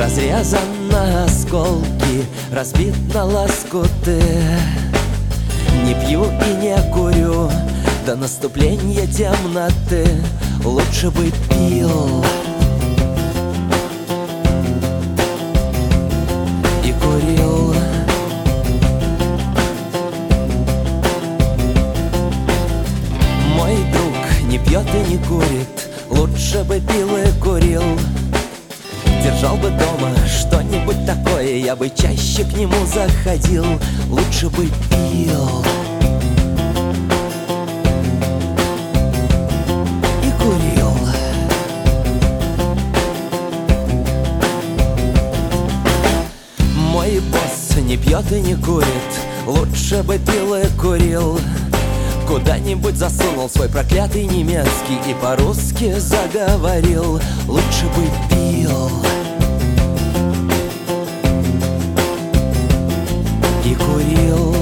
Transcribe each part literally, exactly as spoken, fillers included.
разрезан на осколки, разбит на лоскуты. Не пью и не курю до наступления темноты. Лучше бы пил и курил. Мой друг не пьет и не курит, лучше бы пил и курил. Держал бы дома что-нибудь такое, я бы чаще к нему заходил. Лучше бы пил и курил. Мой босс не пьет и не курит, лучше бы пил и курил. Куда-нибудь засунул свой проклятый немецкий и по-русски заговорил. Лучше бы пил и курил.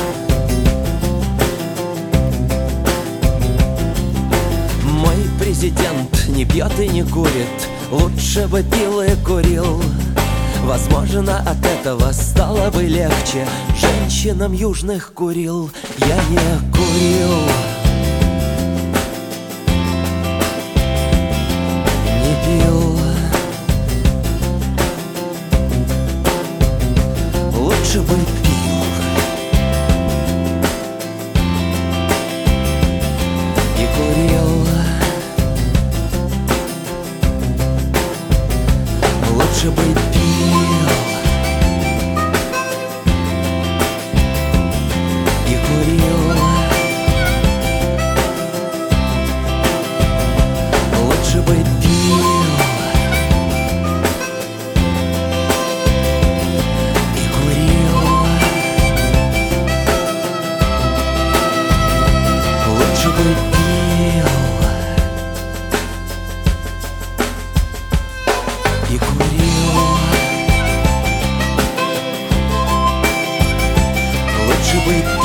Мой президент не пьет и не курит, лучше бы пил и курил. Возможно, от этого стало бы легче. Женщинам южных курил, я не курил. Не пил. Лучше бы пил и курил. Лучше бы пил и курил. Лучше бы пил и курил. Лучше бы пил и курил. Лучше бы